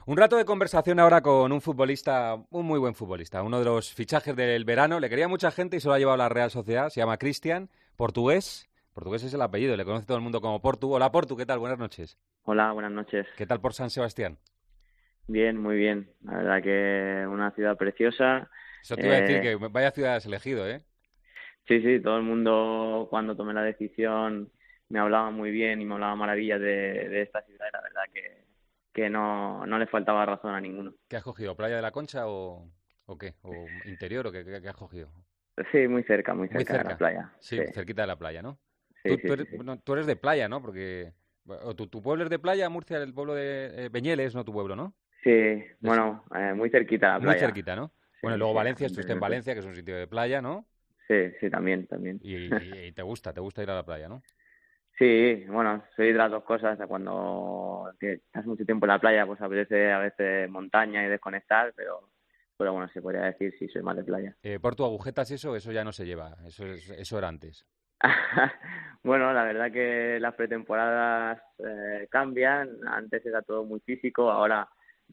Un rato de conversación ahora con un futbolista, un muy buen futbolista, uno de los fichajes del verano. Le quería mucha gente y se lo ha llevado a la Real Sociedad. Se llama Cristian, portugués. Portugués es el apellido, le conoce todo el mundo como Portu. Hola Portu, ¿qué tal? Buenas noches. Hola, buenas noches. ¿Qué tal por San Sebastián? Bien, muy bien. La verdad que una ciudad preciosa. Eso te iba a decir Eh, que vaya ciudad has elegido, ¿eh? sí, sí, todo el mundo cuando tomé la decisión me hablaba muy bien y me hablaba maravillas de esta ciudad y la verdad que no le faltaba razón a ninguno. ¿Qué has cogido? ¿Playa de la Concha o qué? ¿O interior o qué has cogido? Sí, muy Muy cerca de la cerca. playa. Sí, Sí, cerquita de la playa, ¿no? sí, Tú sí, sí, eres, sí. bueno, tú eres de playa, ¿no? Porque o tu pueblo es de playa, Murcia, el pueblo de Beñeles, no tu pueblo, ¿no? Sí, Es bueno, muy cerquita de la muy playa. cerquita, ¿no? Sí, Bueno, y luego sí, a Valencia, 20 estuviste en minutos. Valencia, que es un sitio de playa, ¿no? Sí, sí, también, también. Y te gusta ir a la playa, ¿no? Sí, bueno, soy de las dos cosas. Cuando estás mucho tiempo en la playa, pues apetece a veces montaña y desconectar, pero bueno, se podría decir sí, soy más de playa. Por tu agujetas y eso ya no se lleva, eso era antes. Bueno, la verdad que las pretemporadas cambian. Antes era todo muy físico, ahora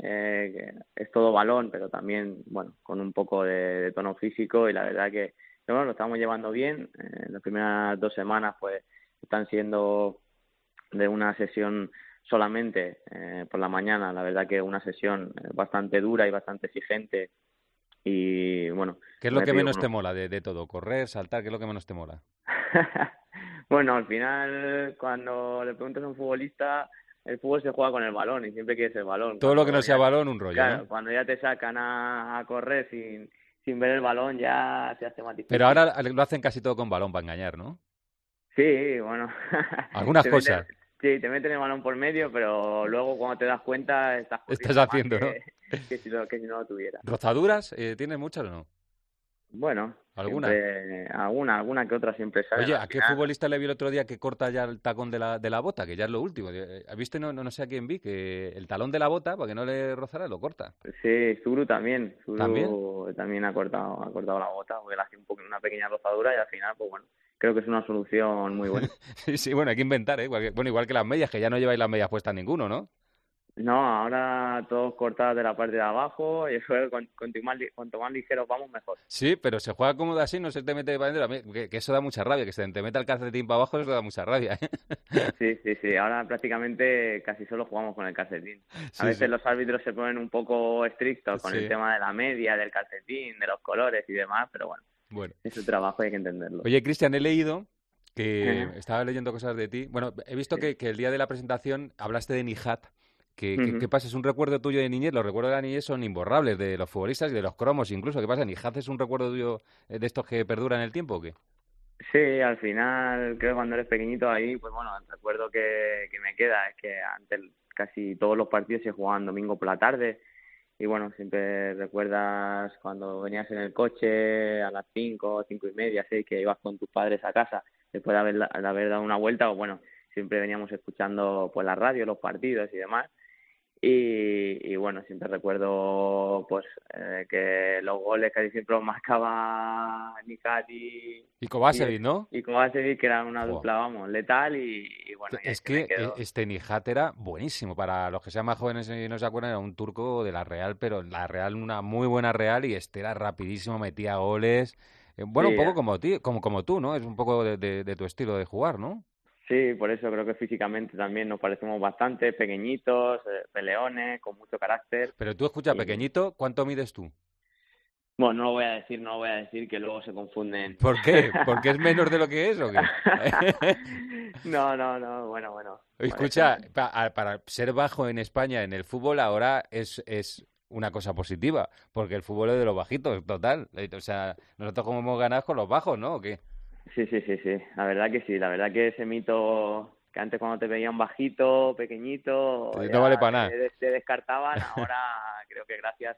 es todo balón, pero también, bueno, con un poco de tono físico y la verdad que, bueno, lo estamos llevando bien. Las primeras 2 semanas, pues, están siendo de una sesión solamente por la mañana. La verdad que una sesión bastante dura y bastante exigente y, bueno, ¿Qué es me lo he que pedido menos unos. te mola de todo? ¿Correr, saltar? ¿Qué es lo que menos te mola? Bueno, al final, cuando le preguntas a un futbolista, el fútbol se juega con el balón y siempre quieres el balón. Todo lo que no sea balón, un rollo, ¿no? Claro, cuando ya te sacan a correr sin ver el balón, ya se hace más Pero difícil. ahora lo hacen casi todo con balón para engañar, ¿no? Sí, bueno, Algunas te meten, cosas sí, te meten el balón por medio, pero luego cuando te das cuenta estás estás corriendo más haciendo, ¿no? que si no lo tuviera. ¿Rozaduras? ¿Tienes muchas o no? Bueno, ¿Alguna? siempre, alguna que otra siempre salen Oye, al ¿a qué final. futbolista le vi el otro día que corta ya el tacón de la bota? Que ya es lo último. ¿Viste? No sé a quién vi, que el talón de la bota, para que no le rozara, lo corta. Sí, Zuru también. ¿También? Zuru también ha cortado la bota porque le hace una pequeña rozadura y al final, pues bueno, creo que es una solución muy buena. Sí, sí, bueno, hay que inventar, ¿eh? Bueno, igual que las medias, que ya no lleváis las medias puestas ninguno, ¿no? No, ahora todos cortados de la parte de abajo y eso cuanto más ligeros vamos, mejor. Sí, pero se juega cómodo así, no se te mete para adentro. Que eso da mucha rabia, que se te meta el calcetín para abajo, eso da mucha rabia, ¿eh? Sí, sí, sí. Ahora prácticamente casi solo jugamos con el calcetín. A Sí, veces sí, los árbitros se ponen un poco estrictos con el sí. tema de la media, del calcetín, de los colores y demás, pero bueno, Bueno. es su trabajo y hay que entenderlo. Oye, Cristian, he leído que estaba leyendo cosas de ti. Bueno, he visto Sí. que el día de la presentación hablaste de Nijat. ¿Qué Ujú. pasa? ¿Es un recuerdo tuyo de niñez? Los recuerdos de la niñez son imborrables, de los futbolistas y de los cromos incluso. ¿Qué pasa? ¿Nijat es un recuerdo tuyo de estos que perduran en el tiempo o qué? Sí, al final creo que cuando eres pequeñito ahí, pues bueno, el recuerdo que me queda es que antes casi todos los partidos se jugaban domingo por la tarde y bueno, siempre recuerdas cuando venías en el coche a las 5, 5:30, 6, que ibas con tus padres a casa después de haber dado una vuelta o bueno, siempre veníamos escuchando pues la radio, los partidos y demás. Y bueno, siempre recuerdo pues que los goles casi siempre los marcaba Nicat Y y, Kovacevic, ¿no? y Kovacevic, que era una Fua. dupla, vamos, letal y bueno, y ahí Es se me que quedó. este Nijat era buenísimo. Para los que sean más jóvenes y no se acuerdan, era un turco de la Real, pero la Real, una muy buena Real, y este era rapidísimo, metía goles. Bueno, un Sí, poco como tú, ¿no? Es un poco de tu estilo de jugar, ¿no? sí, por eso creo que físicamente también nos parecemos bastante, pequeñitos, peleones, con mucho carácter. Pero tú escucha, Y pequeñito, ¿cuánto mides tú? bueno, no lo voy a decir que luego se confunden. ¿Por qué? ¿Porque es menos de lo que es o qué? No, no, no, bueno, bueno. Bueno, Escucha, para ser bajo en España en el fútbol ahora es una cosa positiva, porque el fútbol es de los bajitos, total. O sea, nosotros como hemos ganado con los bajos, ¿no? ¿O qué? sí, sí, sí, sí. La verdad que sí. La verdad que ese mito que antes cuando te veían bajito, pequeñito, No vale ya para nada. te descartaban, ahora creo que gracias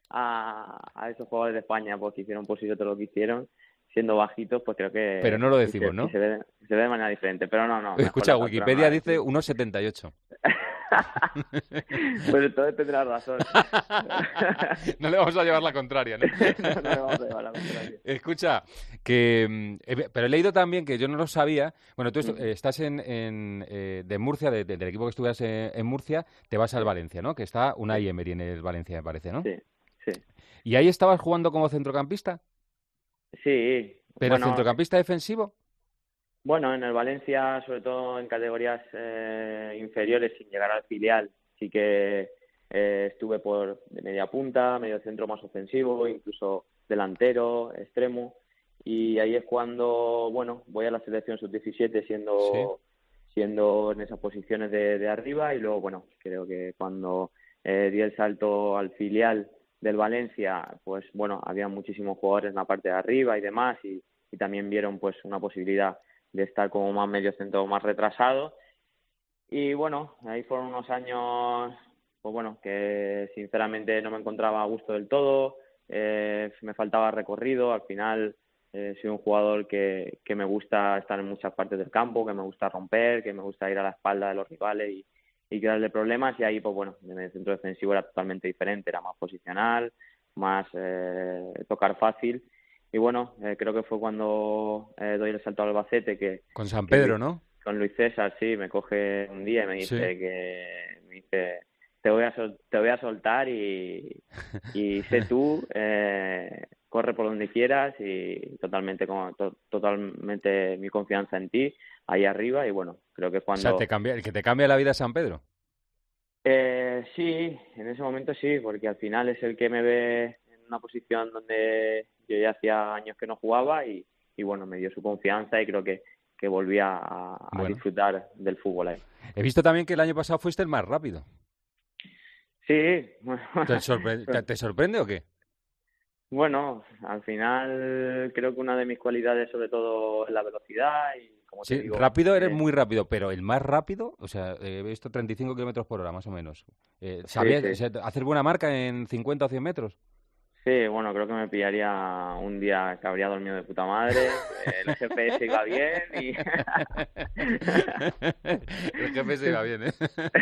a esos jugadores de España pues, que hicieron posible todo lo que hicieron, siendo bajitos, pues creo Pero que no lo sí se, decimos, sí ¿no? se ve de manera diferente. Pero no, no, mejor la Escucha, estatura no Wikipedia la dice decimos. 1,78. Pues entonces tendrás razón. No le vamos a llevar la contraria, ¿no? No, no le vamos a llevar la contraria. Escucha, pero he leído también que yo no lo sabía. Bueno, tú Mm, estás de Murcia, del equipo que estuvieras en Murcia, te vas al sí, Valencia, ¿no? Que está sí, Unai Emery en el Valencia, me parece, ¿no? sí, sí. ¿Y ahí estabas jugando como centrocampista? Sí, ¿Pero centrocampista defensivo? bueno, en el Valencia, sobre todo en categorías inferiores, sin llegar al filial, sí que estuve de media punta, medio centro más ofensivo, incluso delantero, extremo, y ahí es cuando, bueno, voy a la selección sub-17 Sí. siendo en esas posiciones de arriba, y luego, bueno, creo que cuando di el salto al filial del Valencia, pues bueno, había muchísimos jugadores en la parte de arriba y demás, y también vieron pues una posibilidad de estar como más medio centro, más retrasado. Y bueno, ahí fueron unos años, pues bueno, que sinceramente no me encontraba a gusto del todo, me faltaba recorrido, al final soy un jugador que me gusta estar en muchas partes del campo, que me gusta romper, que me gusta ir a la espalda de los rivales y crearle problemas, y ahí pues bueno, en el centro defensivo era totalmente diferente, era más posicional, más tocar fácil. Y bueno, creo que fue cuando doy el salto al Albacete Con San que Pedro, Luis, ¿no? con Luis César, sí, me coge un día y Sí. me dice, te voy a soltar y sé tú, corre por donde quieras y totalmente mi confianza en ti, ahí arriba, y bueno, creo que es O sea, cuando el que te cambia la vida es San Pedro. sí, en ese momento sí, porque al final es el que me ve en una posición donde yo ya hacía años que no jugaba y bueno, me dio su confianza y creo que volví a Bueno. disfrutar del fútbol ahí. He visto también que el año pasado fuiste el más rápido. Sí, bueno, ¿Te sorprende o qué? bueno, al final creo que una de mis cualidades sobre todo es la velocidad y como te Sí, digo, rápido eres muy rápido, pero el más rápido, o sea, he visto 35 kilómetros por hora, más o menos. sí, ¿Sabías, o sí. sea, hacer buena marca en 50 o 100 metros? Sí, bueno, creo que me pillaría un día que habría dormido de puta madre, el GPS iba bien y... El jefe se iba bien, ¿eh?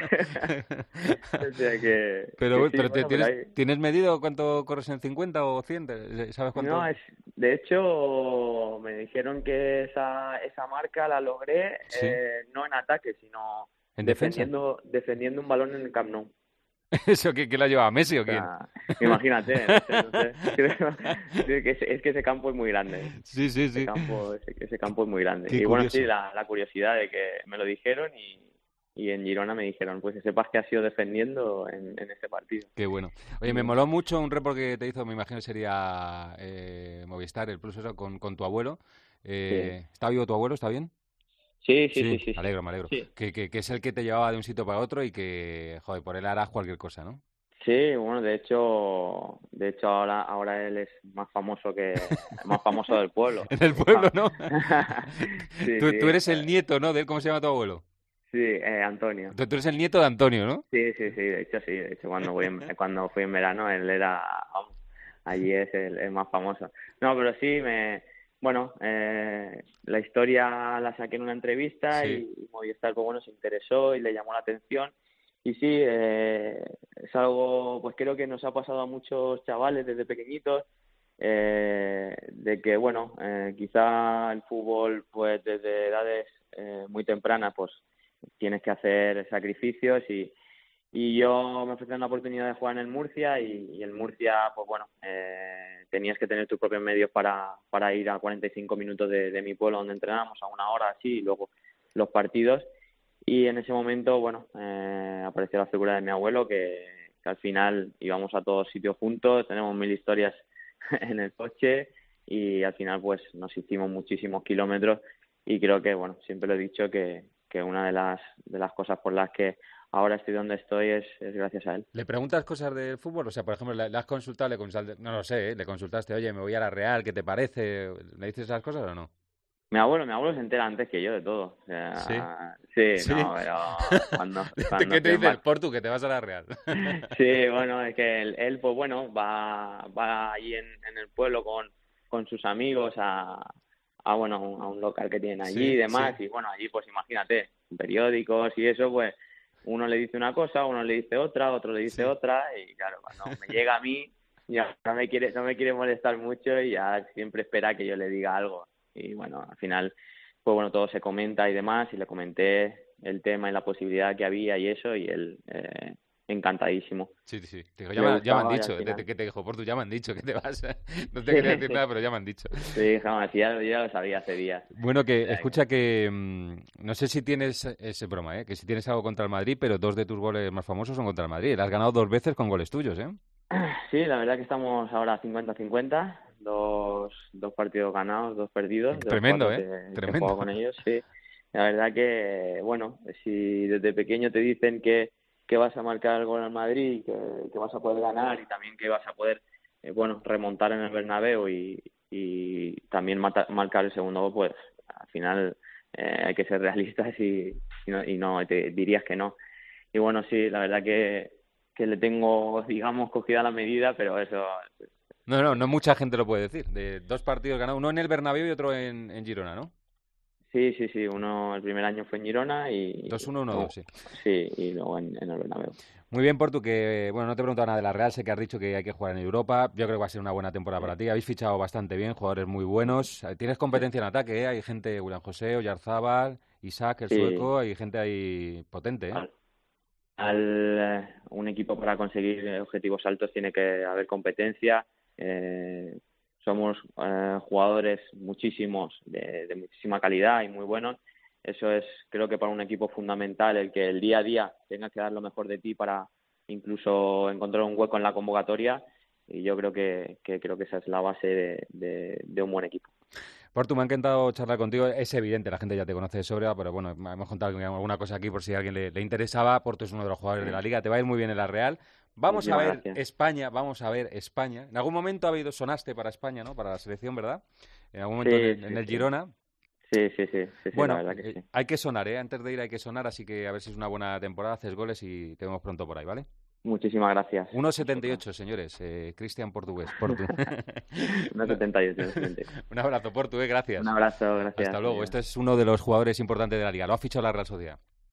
O sea Pero, que bueno, sí, bueno, pero ahí... ¿tienes medido cuánto corres en 50 o 100? ¿Sabes No, cuánto? de hecho, me dijeron que esa marca la logré Sí, no en ataque, sino en defensa. defendiendo un balón en el Camp Nou. ¿Eso qué la lleva? ¿Messi o O quién? sea, imagínate, no sé. Es que ese campo es muy grande. Sí, sí, sí. Ese campo es muy grande. Qué Y bueno, sí, curioso. la curiosidad de que me lo dijeron y en Girona me dijeron, pues que sepas que has ido defendiendo en ese partido. Qué bueno. Oye, me Y, moló mucho un report que te hizo, me imagino sería Movistar, el Plus, eso, con tu abuelo. sí, ¿Está vivo tu abuelo? ¿Está bien? sí, sí, sí, Sí, sí, me sí. alegro, me alegro. Sí, Que es el que te llevaba de un sitio para otro y que, joder, por él harás cualquier cosa, ¿no? sí, bueno, de hecho ahora él es más famoso del pueblo. En el pueblo, ¿no? Sí, sí, Tú eres el nieto, ¿no? De él, ¿cómo se llama tu abuelo? sí, Antonio. Tú eres el nieto de Antonio, ¿no? Sí, sí, sí, de hecho sí, de hecho cuando fui en verano él era, vamos, allí es el más famoso. No, pero sí, bueno, la historia la saqué en una entrevista Sí. y Movistar, pues bueno, se interesó y le llamó la atención. Y sí, es algo, pues creo que nos ha pasado a muchos chavales desde pequeñitos, de que, bueno, quizá el fútbol, pues desde edades muy tempranas, pues tienes que hacer sacrificios y yo me ofrecieron la oportunidad de jugar en el Murcia y el Murcia, pues bueno, tenías que tener tus propios medios para ir a 45 minutos de mi pueblo donde entrenábamos, a una hora así, y luego los partidos. Y en ese momento, bueno, apareció la figura de mi abuelo, que al final íbamos a todos sitios juntos, tenemos mil historias en el coche y al final pues nos hicimos muchísimos kilómetros y creo que, bueno, siempre lo he dicho que una de las cosas por las que ahora estoy donde estoy es gracias a él. ¿Le preguntas cosas del fútbol? O sea, por ejemplo, ¿le has consultado? No lo sé, ¿eh? ¿Le consultaste, oye, me voy a la Real, ¿qué te parece? ¿Le dices esas cosas o no? Mi abuelo se entera antes que yo de todo. O Sí. sea, sí, Sí. no, pero ¿De cuando qué te estoy en dices? Por tú, que te vas a la Real. Sí, bueno, es que él pues bueno, va allí en el pueblo con sus amigos bueno, a un local que tienen allí y Sí, sí. demás, y bueno, allí pues imagínate, periódicos y eso, pues uno le dice una cosa, uno le dice otra, otro le dice otra, y claro, cuando me llega a mí, ya no me quiere molestar mucho y ya siempre espera que yo le diga algo. Y bueno, al final, pues bueno, todo se comenta y demás, y le comenté el tema y la posibilidad que había y eso, y él encantadísimo. Sí. Te dijo, ya me han dicho, ¿qué te dijo? Portu, ya me han dicho que te vas. No te quería decir nada, pero ya me han dicho. Sí, jamás, ya lo sabía hace días. Bueno, escucha que no sé si tienes, es broma, que si tienes algo contra el Madrid, pero 2 de tus goles más famosos son contra el Madrid. Le has ganado 2 veces con goles tuyos, ¿eh? Sí, la verdad que estamos ahora 50-50, dos partidos ganados, 2 perdidos. Tremendo, Que tremendo. juego con ellos, sí. La verdad que, bueno, si desde pequeño te dicen que vas a marcar el gol al Madrid, que vas a poder ganar y también que vas a poder, remontar en el Bernabéu y también marcar el segundo gol, pues al final hay que ser realistas y no te dirías que no. Y bueno, sí, la verdad que le tengo, digamos, cogida la medida, pero eso... No mucha gente lo puede decir. De 2 partidos ganados, uno en el Bernabéu y otro en Girona, ¿no? Sí, uno el primer año fue en Girona y... 2-1, 1-2, sí. Sí, y luego en el Bernabéu. Muy bien, Portu, que bueno, no te he preguntado nada de la Real, sé que has dicho que hay que jugar en Europa, yo creo que va a ser una buena temporada para ti, habéis fichado bastante bien, jugadores muy buenos, tienes competencia en ataque, ¿eh? Hay gente, William José, Oyarzábal, Isaac, el sueco, hay gente ahí potente, ¿eh? Un equipo para conseguir objetivos altos tiene que haber competencia, somos jugadores muchísimos, de muchísima calidad y muy buenos. Eso es, creo que para un equipo fundamental, el que el día a día tengas que dar lo mejor de ti para incluso encontrar un hueco en la convocatoria, y yo creo que esa es la base de un buen equipo. Portu, me ha encantado charlar contigo. Es evidente, la gente ya te conoce de sobra, pero bueno, hemos contado alguna cosa aquí por si a alguien le interesaba. Portu es uno de los jugadores de la Liga, te va a ir muy bien en la Real. Vamos a ver España. En algún momento sonaste para España, ¿no? Para la selección, ¿verdad? En algún momento en el Girona. Sí, bueno, la verdad que sí. Hay que sonar, antes de ir hay que sonar, así que a ver si es una buena temporada, haces goles y te vemos pronto por ahí, ¿vale? Muchísimas gracias. 1,78, señores. Cristian Portugués, Portu. 1,78. Un abrazo, Portu, gracias. Un abrazo, gracias. Hasta luego. Este es uno de los jugadores importantes de la Liga. Lo ha fichado la Real Sociedad.